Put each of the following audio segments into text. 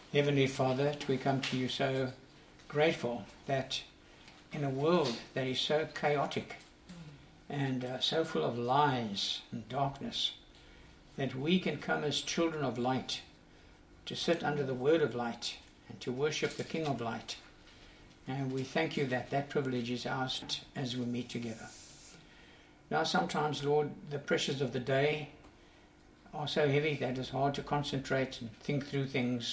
Heavenly Father, we come to you so grateful that in a world that is so chaotic and so full of lies and darkness, that we can come as children of light to sit under the word of light and to worship the King of light. And we thank you that that privilege is ours as we meet together. Now sometimes, Lord, the pressures of the day are so heavy that it's hard to concentrate and think through things.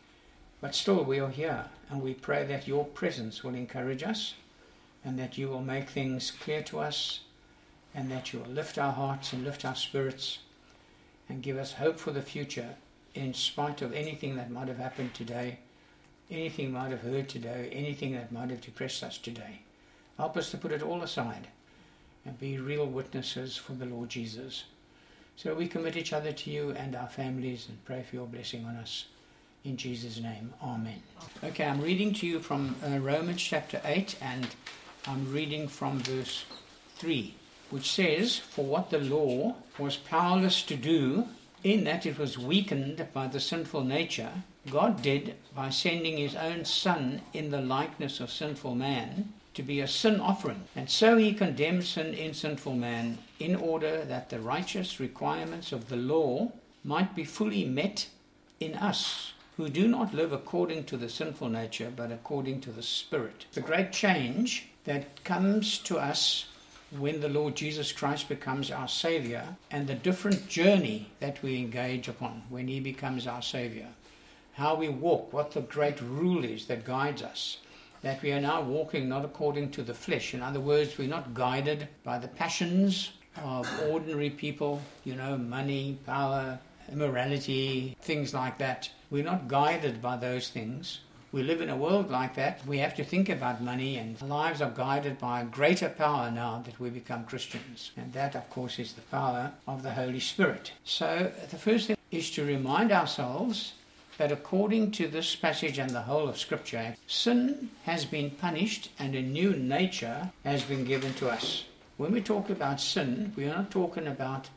But still we are here, and we pray that your presence will encourage us, and that you will make things clear to us, and that you will lift our hearts and lift our spirits, and give us hope for the future, in spite of anything that might have happened today, anything might have heard today, anything that might have depressed us today. Help us to put it all aside, and be real witnesses for the Lord Jesus. So we commit each other to you and our families, and pray for your blessing on us. In Jesus' name, Amen. Okay, I'm reading to you from Romans chapter 8, and I'm reading from verse 3, which says, "For what the law was powerless to do, in that it was weakened by the sinful nature, God did by sending his own Son in the likeness of sinful man to be a sin offering. And so he condemned sin in sinful man, in order that the righteous requirements of the law might be fully met in us, who do not live according to the sinful nature, but according to the Spirit." The great change that comes to us when the Lord Jesus Christ becomes our Saviour, and the different journey that we engage upon when he becomes our Saviour. How we walk, what the great rule is that guides us. That we are now walking not according to the flesh. In other words, we're not guided by the passions of ordinary people, money, power, immorality, things like that. We're not guided by those things. We live in a world like that. We have to think about money, and our lives are guided by a greater power now that we become Christians. And that, of course, is the power of the Holy Spirit. So the first thing is to remind ourselves that according to this passage and the whole of Scripture, sin has been punished and a new nature has been given to us. When we talk about sin, we are not talking about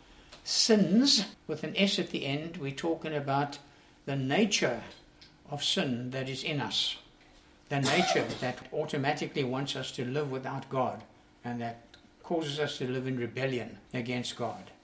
sins with an S at the end. We're talking about the nature of sin that is in us. The nature that automatically wants us to live without God, and that causes us to live in rebellion against God.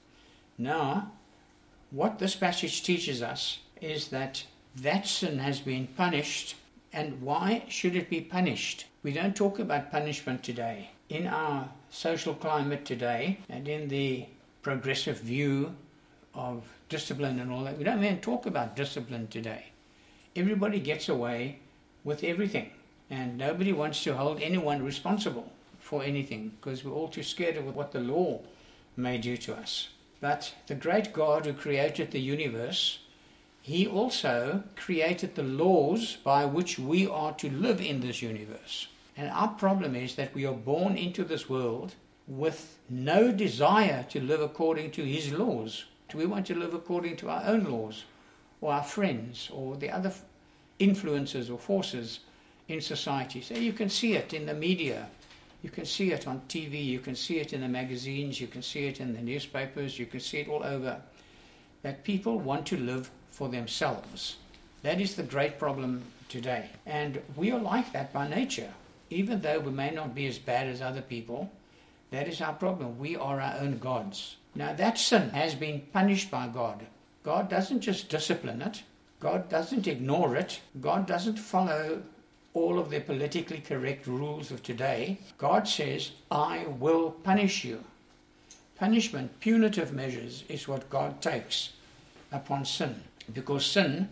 Now, what this passage teaches us is that sin has been punished. And why should it be punished? We don't talk about punishment today. In our social climate today, and in the progressive view of discipline and all that, we don't even talk about discipline today. Everybody gets away with everything, and nobody wants to hold anyone responsible for anything, because we're all too scared of what the law may do to us. But the great God who created the universe, he also created the laws by which we are to live in this universe. And our problem is that we are born into this world with no desire to live according to his laws. We want to live according to our own laws, or our friends, or the other influences or forces in society. So you can see it in the media, you can see it on TV, you can see it in the magazines, you can see it in the newspapers, you can see it all over, that people want to live for themselves. That is the great problem today. And we are like that by nature. Even though we may not be as bad as other people, that is our problem. We are our own gods. Now that sin has been punished by God. God doesn't just discipline it. God doesn't ignore it. God doesn't follow all of the politically correct rules of today. God says, I will punish you. Punishment, punitive measures, is what God takes upon sin. Because sin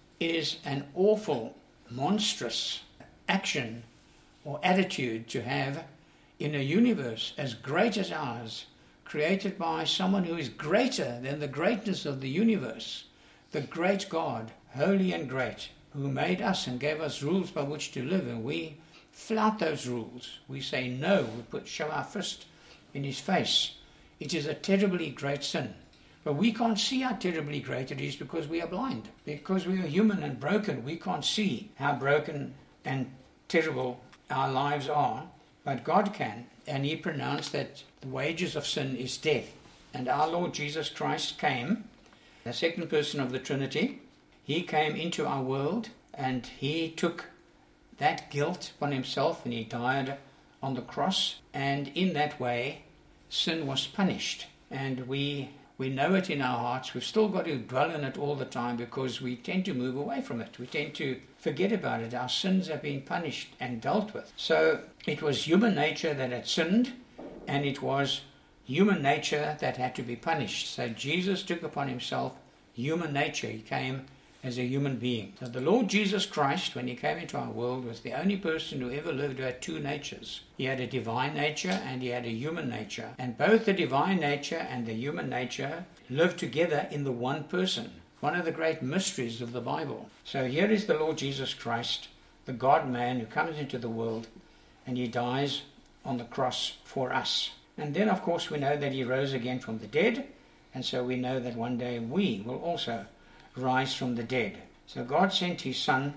is an awful, monstrous action or attitude to have in a universe as great as ours, created by someone who is greater than the greatness of the universe, the great God, holy and great, who made us and gave us rules by which to live, and we flout those rules. We say no, we show our fist in his face. It is a terribly great sin. But we can't see how terribly great it is because we are blind. Because we are human and broken, we can't see how broken and terrible our lives are. But God can, and he pronounced that the wages of sin is death. And our Lord Jesus Christ came, the second person of the Trinity. He came into our world and he took that guilt upon himself and he died on the cross, and in that way sin was punished. And we know it in our hearts. We've still got to dwell in it all the time because we tend to move away from it. We tend to forget about it. Our sins have been punished and dealt with. So it was human nature that had sinned, and it was human nature that had to be punished. So Jesus took upon himself human nature. He came as a human being. So the Lord Jesus Christ, when he came into our world, was the only person who ever lived who had two natures. He had a divine nature and he had a human nature. And both the divine nature and the human nature lived together in the one person. One of the great mysteries of the Bible. So here is the Lord Jesus Christ, the God-man who comes into the world, and he dies on the cross for us. And then, of course, we know that he rose again from the dead, and so we know that one day we will also rise from the dead. So God sent his Son,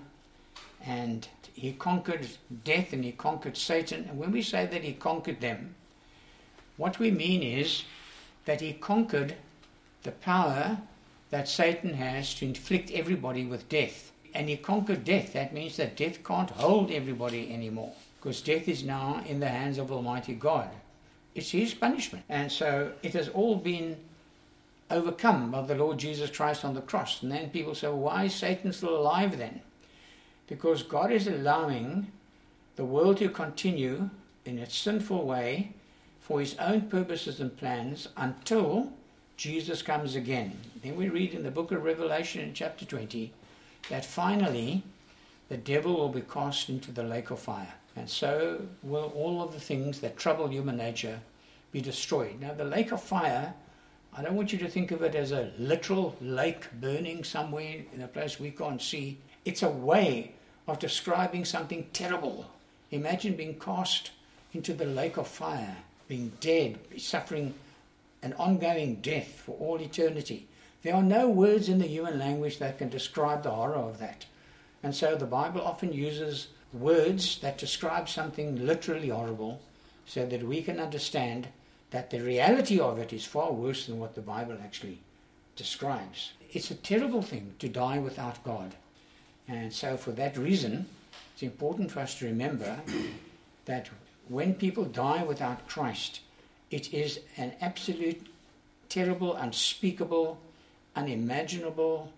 and he conquered death and he conquered Satan. And when we say that he conquered them, what we mean is that he conquered the power that Satan has to inflict everybody with death. And he conquered death. That means that death can't hold everybody anymore, because death is now in the hands of Almighty God. It's his punishment. And so it has all been overcome by the Lord Jesus Christ on the cross. And then people say, well, why is Satan still alive then? Because God is allowing the world to continue in its sinful way for his own purposes and plans until Jesus comes again. Then we read in the book of Revelation in chapter 20 that finally the devil will be cast into the lake of fire. And so will all of the things that trouble human nature be destroyed. Now the lake of fire, I don't want you to think of it as a literal lake burning somewhere in a place we can't see. It's a way of describing something terrible. Imagine being cast into the lake of fire, being dead, suffering an ongoing death for all eternity. There are no words in the human language that can describe the horror of that. And so the Bible often uses words that describe something literally horrible so that we can understand that the reality of it is far worse than what the Bible actually describes. It's a terrible thing to die without God. And so for that reason, it's important for us to remember that when people die without Christ, it is an absolute, terrible, unspeakable, unimaginable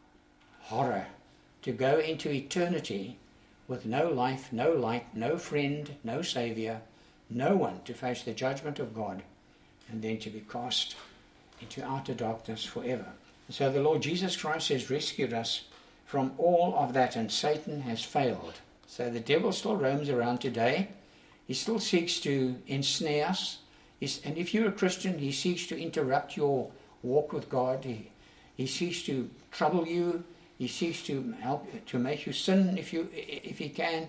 horror to go into eternity with no life, no light, no friend, no Savior, no one to face the judgment of God, and then to be cast into outer darkness forever. And so the Lord Jesus Christ has rescued us from all of that, and Satan has failed. So the devil still roams around today. He still seeks to ensnare us. And if you're a Christian, he seeks to interrupt your walk with God. He seeks to trouble you. He seeks to help to make you sin if he can.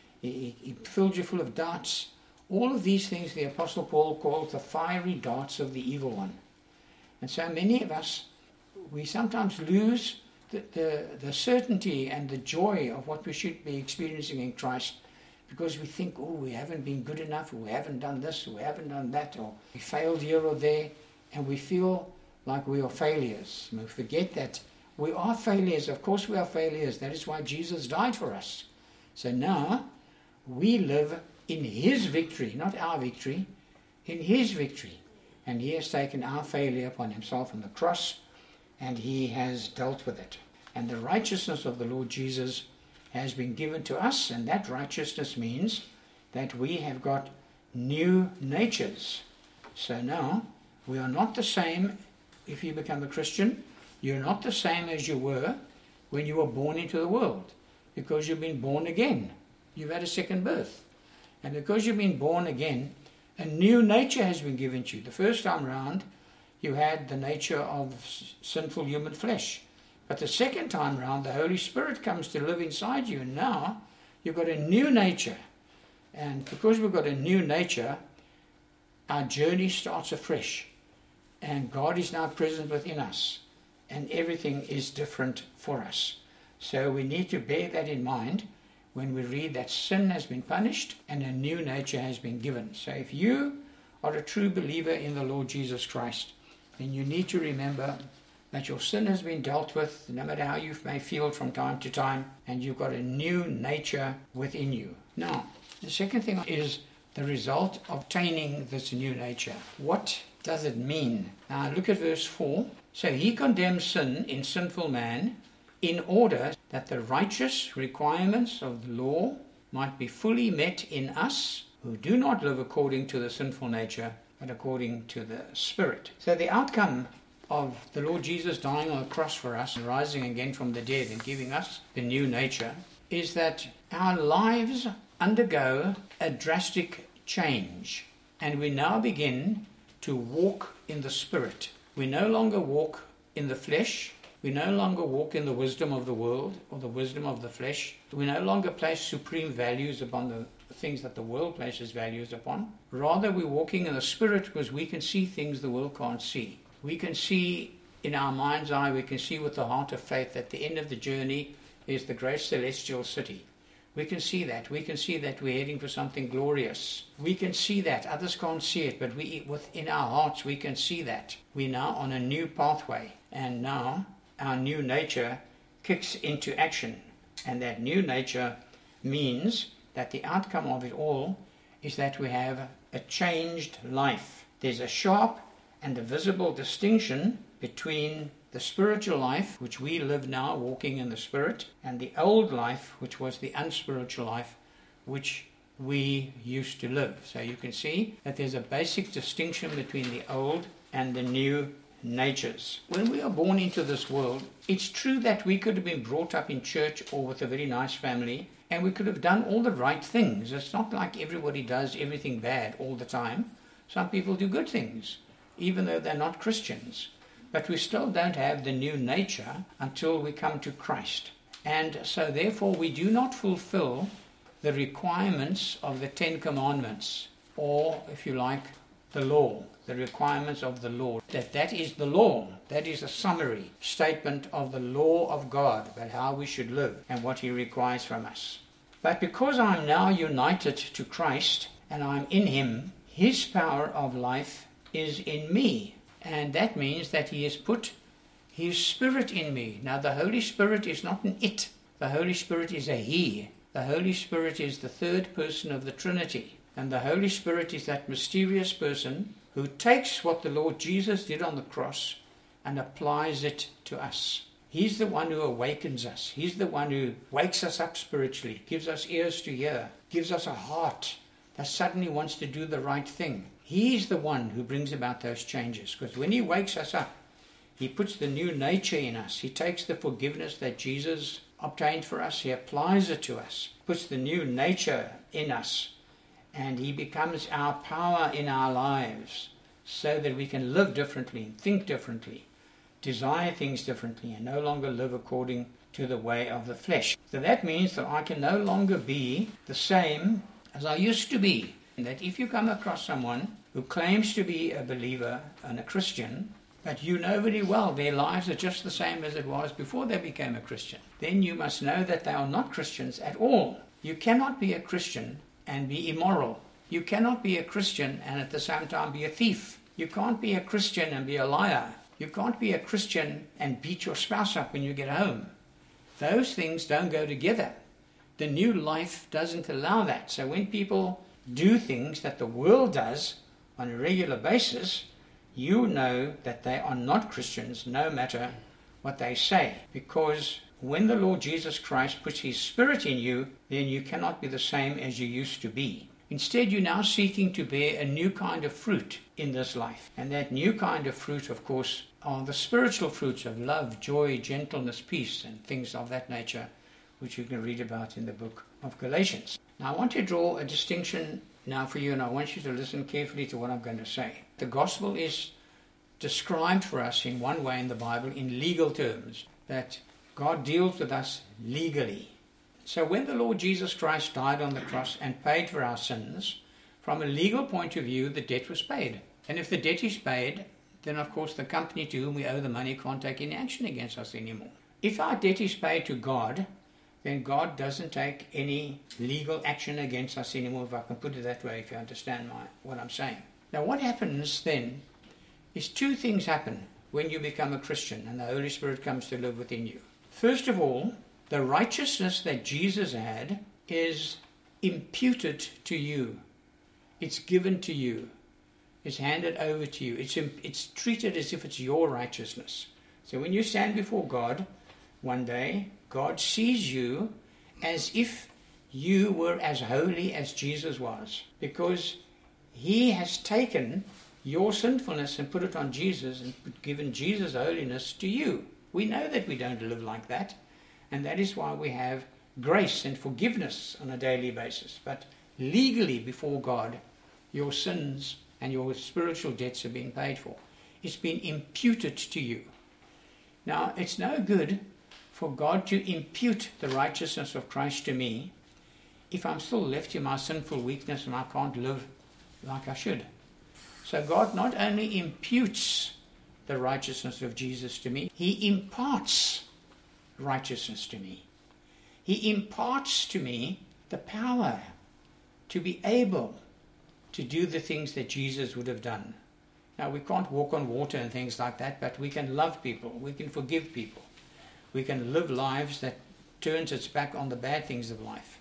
He fills you full of darts. All of these things the Apostle Paul calls the fiery darts of the evil one. And so many of us, we sometimes lose the certainty and the joy of what we should be experiencing in Christ, because we think, oh, we haven't been good enough, or we haven't done this, or we haven't done that, or we failed here or there, and we feel like we are failures. And we forget that we are failures. Of course we are failures. That is why Jesus died for us. So now we live in his victory, not our victory, in his victory. And he has taken our failure upon himself on the cross, and he has dealt with it. And the righteousness of the Lord Jesus has been given to us, and that righteousness means that we have got new natures. So now we are not the same. If you become a Christian, you're not the same as you were when you were born into the world, because you've been born again. You've had a second birth. And because you've been born again, a new nature has been given to you. The first time round, you had the nature of sinful human flesh. But the second time round, the Holy Spirit comes to live inside you, and now you've got a new nature. And because we've got a new nature, our journey starts afresh. And God is now present within us, and everything is different for us. So we need to bear that in mind when we read that sin has been punished and a new nature has been given. So if you are a true believer in the Lord Jesus Christ, then you need to remember that your sin has been dealt with, no matter how you may feel from time to time, and you've got a new nature within you. Now, the second thing is the result of obtaining this new nature. What does it mean? Now look at verse 4. So he condemns sin in sinful man in order that the righteous requirements of the law might be fully met in us who do not live according to the sinful nature, but according to the Spirit. So the outcome of the Lord Jesus dying on the cross for us and rising again from the dead and giving us the new nature is that our lives undergo a drastic change, and we now begin to walk in the Spirit. We no longer walk in the flesh. We no longer walk in the wisdom of the world or the wisdom of the flesh. We no longer place supreme values upon the things that the world places values upon. Rather, we're walking in the Spirit because we can see things the world can't see. We can see in our mind's eye, we can see with the heart of faith that the end of the journey is the great celestial city. We can see that. We can see that we're heading for something glorious. We can see that. Others can't see it, but within our hearts we can see that. We're now on a new pathway, and now our new nature kicks into action. And that new nature means that the outcome of it all is that we have a changed life. There's a sharp and a visible distinction between the spiritual life, which we live now walking in the Spirit, and the old life, which was the unspiritual life, which we used to live. So you can see that there's a basic distinction between the old and the new natures. When we are born into this world, it's true that we could have been brought up in church or with a very nice family, and we could have done all the right things. It's not like everybody does everything bad all the time. Some people do good things, even though they're not Christians. But we still don't have the new nature until we come to Christ. And so therefore we do not fulfill the requirements of the Ten Commandments, or, if you like, the law, the requirements of the law. That is the law. That is a summary statement of the law of God about how we should live and what He requires from us. But because I'm now united to Christ and I'm in Him, His power of life is in me. And that means that He has put His Spirit in me. Now the Holy Spirit is not an it. The Holy Spirit is a He. The Holy Spirit is the third person of the Trinity. And the Holy Spirit is that mysterious person who takes what the Lord Jesus did on the cross and applies it to us. He's the one who awakens us. He's the one who wakes us up spiritually, gives us ears to hear, gives us a heart that suddenly wants to do the right thing. He's the one who brings about those changes, because when He wakes us up, He puts the new nature in us. He takes the forgiveness that Jesus obtained for us, He applies it to us, puts the new nature in us, and He becomes our power in our lives so that we can live differently, think differently, desire things differently, and no longer live according to the way of the flesh. So that means that I can no longer be the same as I used to be. And that if you come across someone who claims to be a believer and a Christian, but you know very well their lives are just the same as it was before they became a Christian, then you must know that they are not Christians at all. You cannot be a Christian and be immoral. You cannot be a Christian and at the same time be a thief. You can't be a Christian and be a liar. You can't be a Christian and beat your spouse up when you get home. Those things don't go together. The new life doesn't allow that. So when people do things that the world does on a regular basis, you know that they are not Christians no matter what they say. Because when the Lord Jesus Christ puts His Spirit in you, then you cannot be the same as you used to be. Instead, you're now seeking to bear a new kind of fruit in this life. And that new kind of fruit, of course, are the spiritual fruits of love, joy, gentleness, peace, and things of that nature, which you can read about in the book of Galatians. Now, I want to draw a distinction now for you, and I want you to listen carefully to what I'm going to say. The gospel is described for us in one way in the Bible in legal terms, that God deals with us legally. So when the Lord Jesus Christ died on the cross and paid for our sins, from a legal point of view, the debt was paid. And if the debt is paid, then of course the company to whom we owe the money can't take any action against us anymore. If our debt is paid to God, then God doesn't take any legal action against us anymore, if I can put it that way, if you understand what I'm saying. Now what happens then is two things happen when you become a Christian and the Holy Spirit comes to live within you. First of all, the righteousness that Jesus had is imputed to you. It's given to you. It's handed over to you. It's treated as if it's your righteousness. So when you stand before God one day, God sees you as if you were as holy as Jesus was, because he has taken your sinfulness and put it on Jesus and given Jesus' holiness to you. We know that we don't live like that, and that is why we have grace and forgiveness on a daily basis. But legally before God, your sins and your spiritual debts are being paid for. It's been imputed to you. Now, it's no good for God to impute the righteousness of Christ to me if I'm still left in my sinful weakness and I can't live like I should. So God not only imputes the righteousness of Jesus to me, he imparts righteousness to me. He imparts to me the power to be able to do the things that Jesus would have done. Now, we can't walk on water and things like that, but we can love people, we can forgive people, we can live lives that turns its back on the bad things of life.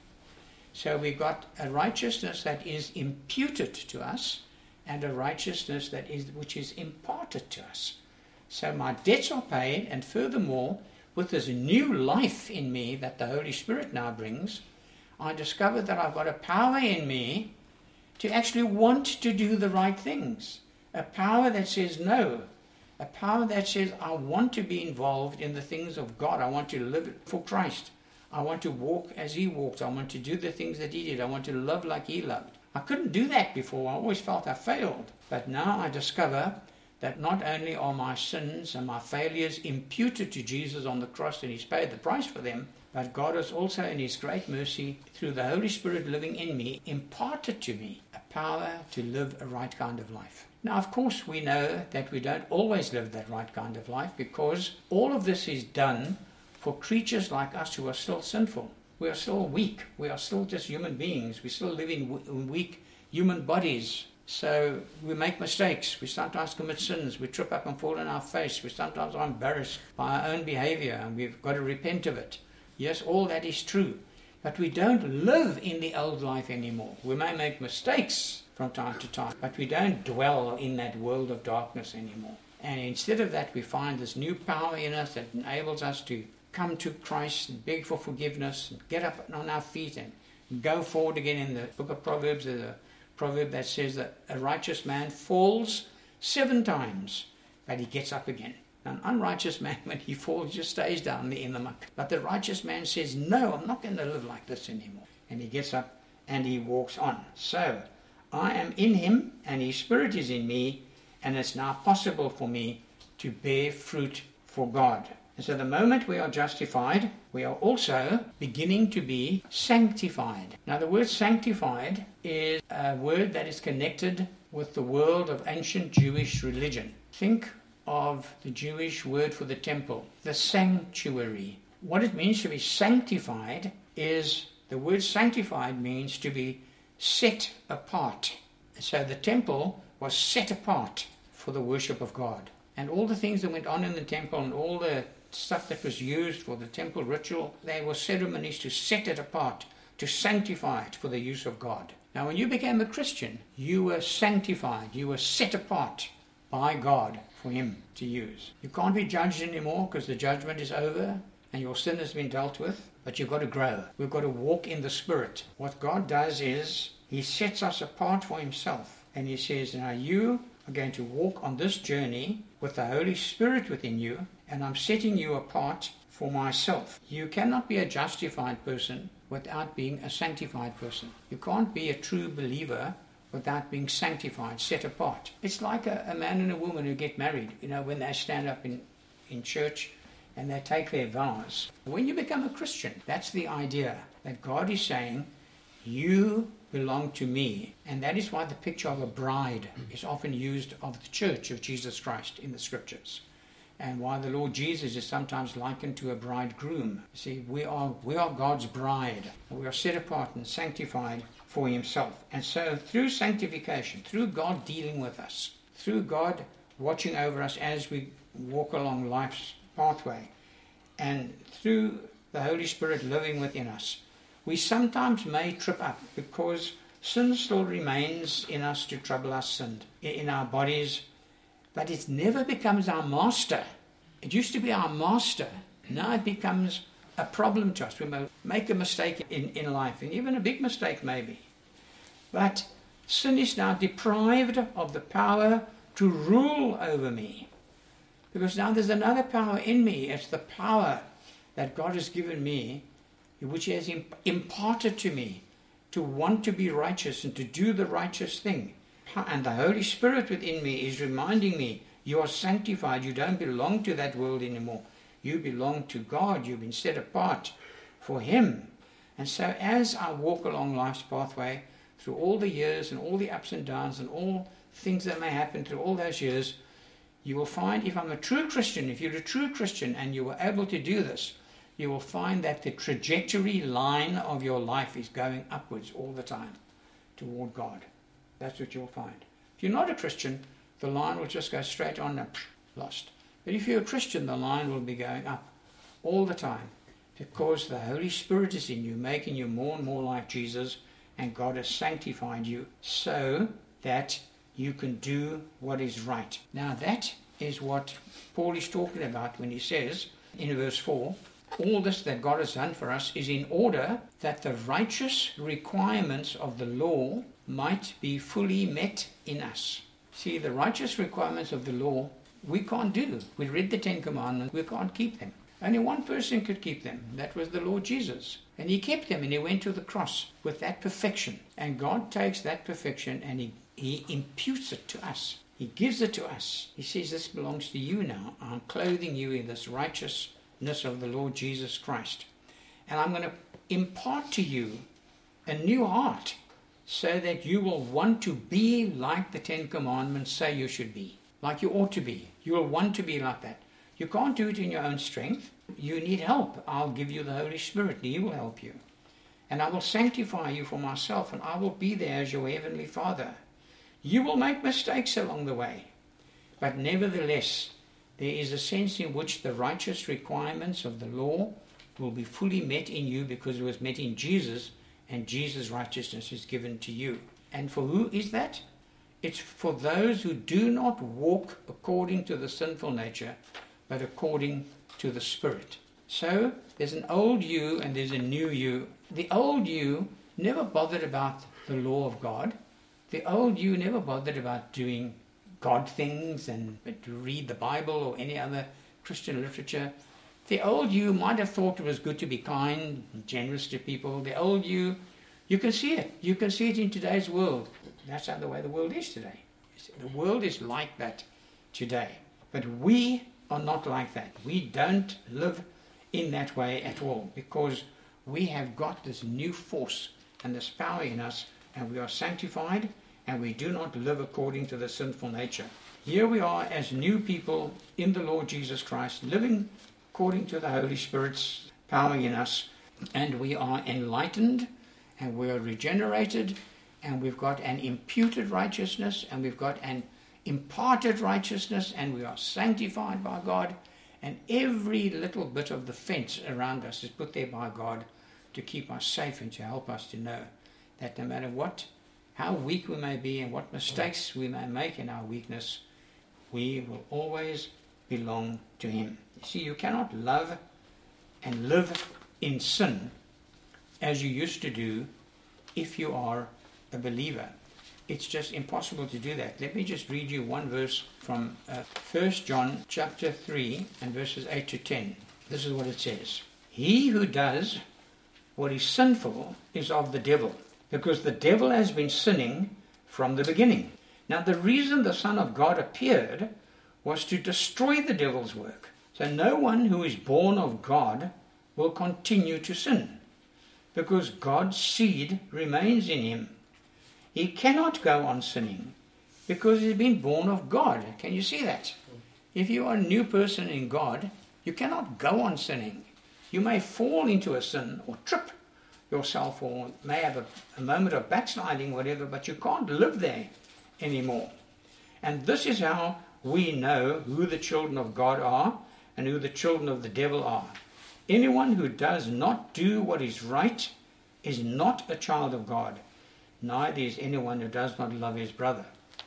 So we've got a righteousness that is imputed to us and a righteousness which is imparted to us. So my debts are paid, and furthermore, with this new life in me that the Holy Spirit now brings, I discover that I've got a power in me to actually want to do the right things. A power that says no. A power that says I want to be involved in the things of God. I want to live for Christ. I want to walk as he walked. I want to do the things that he did. I want to love like he loved. I couldn't do that before. I always felt I failed. But now I discover that not only are my sins and my failures imputed to Jesus on the cross, and he's paid the price for them, but God has also, in his great mercy, through the Holy Spirit living in me, imparted to me a power to live a right kind of life. Now, of course, we know that we don't always live that right kind of life, because all of this is done for creatures like us who are still sinful. We are still weak. We are still just human beings. We still live in weak human bodies. So we make mistakes. We sometimes commit sins. We trip up and fall on our face. We sometimes are embarrassed by our own behavior, and we've got to repent of it. Yes, all that is true. But we don't live in the old life anymore. We may make mistakes from time to time, but we don't dwell in that world of darkness anymore. And instead of that, we find this new power in us that enables us to come to Christ and beg for forgiveness and get up on our feet and go forward again. In the book of Proverbs, there's a proverb that says that a righteous man falls 7 times, but he gets up again. An unrighteous man, when he falls, just stays down in the muck. But the righteous man says, no, I'm not going to live like this anymore. And he gets up and he walks on. So, I am in him and his Spirit is in me, and it's now possible for me to bear fruit for God. And so the moment we are justified, we are also beginning to be sanctified. Now the word sanctified is a word that is connected with the world of ancient Jewish religion. Think of the Jewish word for the temple, the sanctuary. What it means to be sanctified is, the word sanctified means to be set apart. So the temple was set apart for the worship of God. And all the things that went on in the temple and all the stuff that was used for the temple ritual, they were ceremonies to set it apart, to sanctify it for the use of God. Now when you became a Christian, you were sanctified, you were set apart by God for him to use. You can't be judged anymore because the judgment is over and your sin has been dealt with, but you've got to grow. We've got to walk in the Spirit. What God does is he sets us apart for himself, and he says, now you are going to walk on this journey with the Holy Spirit within you, and I'm setting you apart for myself. You cannot be a justified person without being a sanctified person. You can't be a true believer without being sanctified, set apart. It's like a man and a woman who get married, when they stand up in church and they take their vows. When you become a Christian, that's the idea, that God is saying, you belong to me. And that is why the picture of a bride is often used of the church of Jesus Christ in the scriptures. And why the Lord Jesus is sometimes likened to a bridegroom. See, we are God's bride. We are set apart and sanctified for himself. And so through sanctification, through God dealing with us, through God watching over us as we walk along life's pathway, and through the Holy Spirit living within us, we sometimes may trip up because sin still remains in us to trouble us and in our bodies, but it never becomes our master. It used to be our master. Now it becomes a problem to us. We may make a mistake in life, and even a big mistake maybe. But sin is now deprived of the power to rule over me. Because now there's another power in me. It's the power that God has given me, which He has imparted to me, to want to be righteous and to do the righteous thing. And the Holy Spirit within me is reminding me, you are sanctified. You don't belong to that world anymore. You belong to God. You've been set apart for Him. And so as I walk along life's pathway, through all the years and all the ups and downs and all things that may happen through all those years, you will find, if I'm a true Christian, if you're a true Christian and you were able to do this, you will find that the trajectory line of your life is going upwards all the time toward God. That's what you'll find. If you're not a Christian, the line will just go straight on and lost. But if you're a Christian, the line will be going up all the time because the Holy Spirit is in you, making you more and more like Jesus, and God has sanctified you so that you can do what is right. Now that is what Paul is talking about when he says in verse 4, all this that God has done for us is in order that the righteous requirements of the law might be fully met in us. See, the righteous requirements of the law we can't do. We read the 10 Commandments, we can't keep them. Only one person could keep them. That was the Lord Jesus. And He kept them, and He went to the cross with that perfection. And God takes that perfection and He imputes it to us. He gives it to us. He says, this belongs to you now. I'm clothing you in this righteousness of the Lord Jesus Christ. And I'm going to impart to you a new heart so that you will want to be like the 10 Commandments say you should be, like you ought to be. You will want to be like that. You can't do it in your own strength. You need help. I'll give you the Holy Spirit. He will help you. And I will sanctify you for myself, and I will be there as your heavenly Father. You will make mistakes along the way. But nevertheless, there is a sense in which the righteous requirements of the law will be fully met in you because it was met in Jesus, and Jesus' righteousness is given to you. And for who is that? It's for those who do not walk according to the sinful nature, but according to the Spirit. So there's an old you and there's a new you. The old you never bothered about the law of God. The old you never bothered about doing God things and to read the Bible or any other Christian literature. The old you might have thought it was good to be kind and generous to people. The old you can see it. You can see it in today's world. That's how the way the world is today. The world is like that today. But we are not like that. We don't live in that way at all because we have got this new force and this power in us, and we are sanctified, and we do not live according to the sinful nature. Here we are as new people in the Lord Jesus Christ, living according to the Holy Spirit's power in us, and we are enlightened, and we are regenerated, and we've got an imputed righteousness, and we've got an imparted righteousness, and we are sanctified by God, and every little bit of the fence around us is put there by God to keep us safe and to help us to know that no matter how weak we may be and what mistakes we may make in our weakness, we will always belong to Him. You see, you cannot love and live in sin as you used to do if you are a believer. It's just impossible to do that. Let me just read you one verse from 1 John chapter 3 and verses 8 to 10. This is what it says. He who does what is sinful is of the devil, because the devil has been sinning from the beginning. Now the reason the Son of God appeared was to destroy the devil's work. So no one who is born of God will continue to sin, because God's seed remains in him. He cannot go on sinning because he's been born of God. Can you see that? If you are a new person in God, you cannot go on sinning. You may fall into a sin or trip yourself or may have a moment of backsliding, whatever, but you can't live there anymore. And this is how we know who the children of God are and who the children of the devil are. Anyone who does not do what is right is not a child of God, neither is anyone who does not love his brother.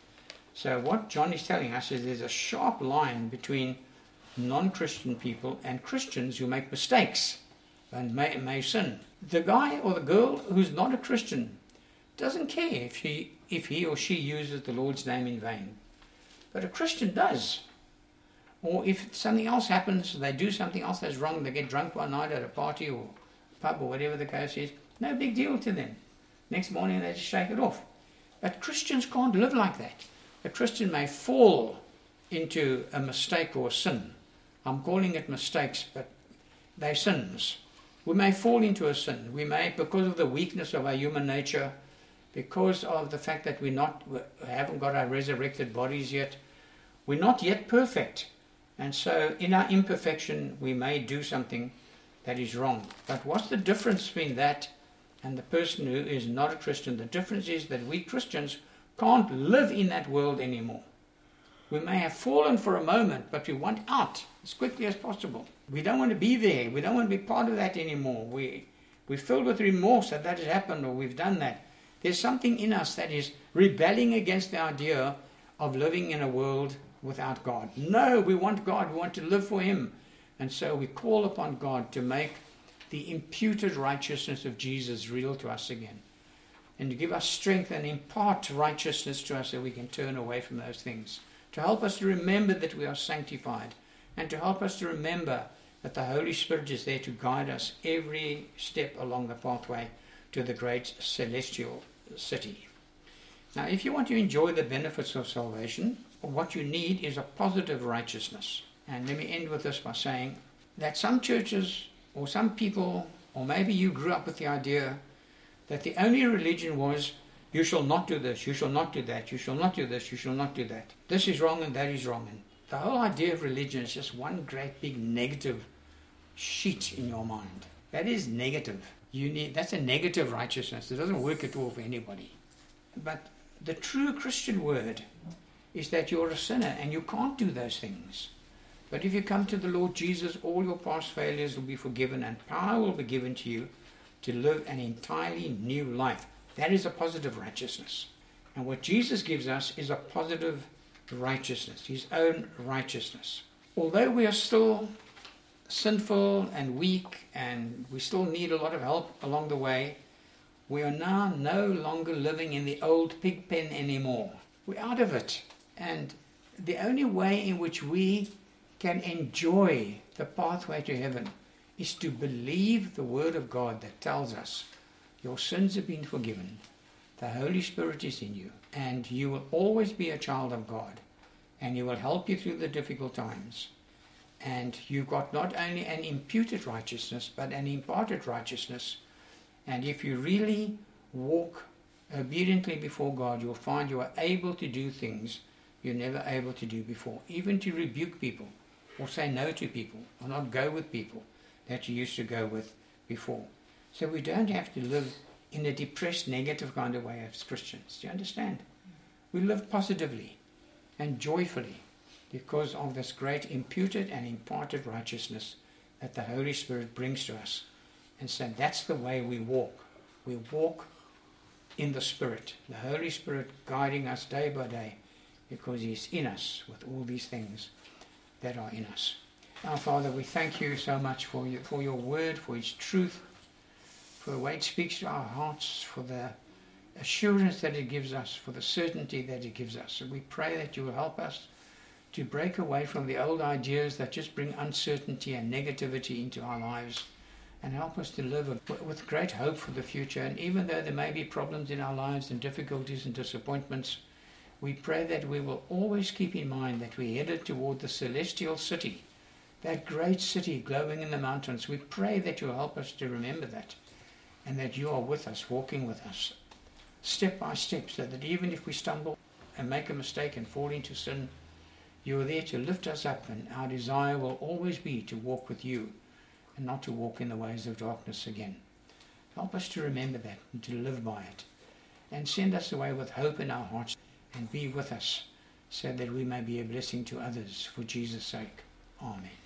So what John is telling us is there's a sharp line between non-Christian people and Christians who make mistakes and may sin. The guy or the girl who's not a Christian doesn't care if he or she uses the Lord's name in vain. But a Christian does. Or if something else happens, they do something else that's wrong, they get drunk one night at a party or pub or whatever the case is, no big deal to them. Next morning they just shake it off. But Christians can't live like that. A Christian may fall into a mistake or a sin. I'm calling it mistakes, but they're sins. We may fall into a sin. We may, because of the weakness of our human nature, because of the fact that we haven't got our resurrected bodies yet, we're not yet perfect. And so in our imperfection, we may do something that is wrong. But what's the difference between that and the person who is not a Christian? The difference is that we Christians can't live in that world anymore. We may have fallen for a moment, but we want out as quickly as possible. We don't want to be there. We don't want to be part of that anymore. We're filled with remorse that has happened or we've done that. There's something in us that is rebelling against the idea of living in a world without God. No, we want God. We want to live for Him. And so we call upon God to make the imputed righteousness of Jesus real to us again, and to give us strength and impart righteousness to us so we can turn away from those things, to help us to remember that we are sanctified, and to help us to remember that the Holy Spirit is there to guide us every step along the pathway to the great celestial city. Now, if you want to enjoy the benefits of salvation, what you need is a positive righteousness. And let me end with this by saying that some churches or some people, or maybe you grew up with the idea that the only religion was, you shall not do this, you shall not do that, you shall not do this, you shall not do that. This is wrong and that is wrong. And the whole idea of religion is just one great big negative sheet in your mind. That is negative. That's a negative righteousness. It doesn't work at all for anybody. But the true Christian word is that you're a sinner and you can't do those things. But if you come to the Lord Jesus, all your past failures will be forgiven and power will be given to you to live an entirely new life. That is a positive righteousness. And what Jesus gives us is a positive righteousness, His own righteousness. Although we are still sinful and weak and we still need a lot of help along the way, we are now no longer living in the old pig pen anymore. We're out of it. And the only way in which we can enjoy the pathway to heaven is to believe the Word of God that tells us your sins have been forgiven, the Holy Spirit is in you, and you will always be a child of God, and He will help you through the difficult times. And you've got not only an imputed righteousness, but an imparted righteousness. And if you really walk obediently before God, you'll find you are able to do things you're never able to do before, even to rebuke people, or say no to people, or not go with people that you used to go with before. So we don't have to live in a depressed, negative kind of way as Christians. Do you understand? We live positively and joyfully because of this great imputed and imparted righteousness that the Holy Spirit brings to us. And so that's the way we walk. We walk in the Spirit, the Holy Spirit guiding us day by day, because He's in us with all these things that are in us. Our Father, we thank You so much for Your Word, for Its truth, for the way it speaks to our hearts, for the assurance that it gives us, for the certainty that it gives us. And we pray that You will help us to break away from the old ideas that just bring uncertainty and negativity into our lives, and help us to live with great hope for the future. And even though there may be problems in our lives and difficulties and disappointments, we pray that we will always keep in mind that we're headed toward the celestial city, that great city glowing in the mountains. We pray that You'll help us to remember that, and that You are with us, walking with us, step by step, so that even if we stumble and make a mistake and fall into sin, You are there to lift us up, and our desire will always be to walk with You and not to walk in the ways of darkness again. Help us to remember that and to live by it, and send us away with hope in our hearts, and be with us so that we may be a blessing to others for Jesus' sake. Amen.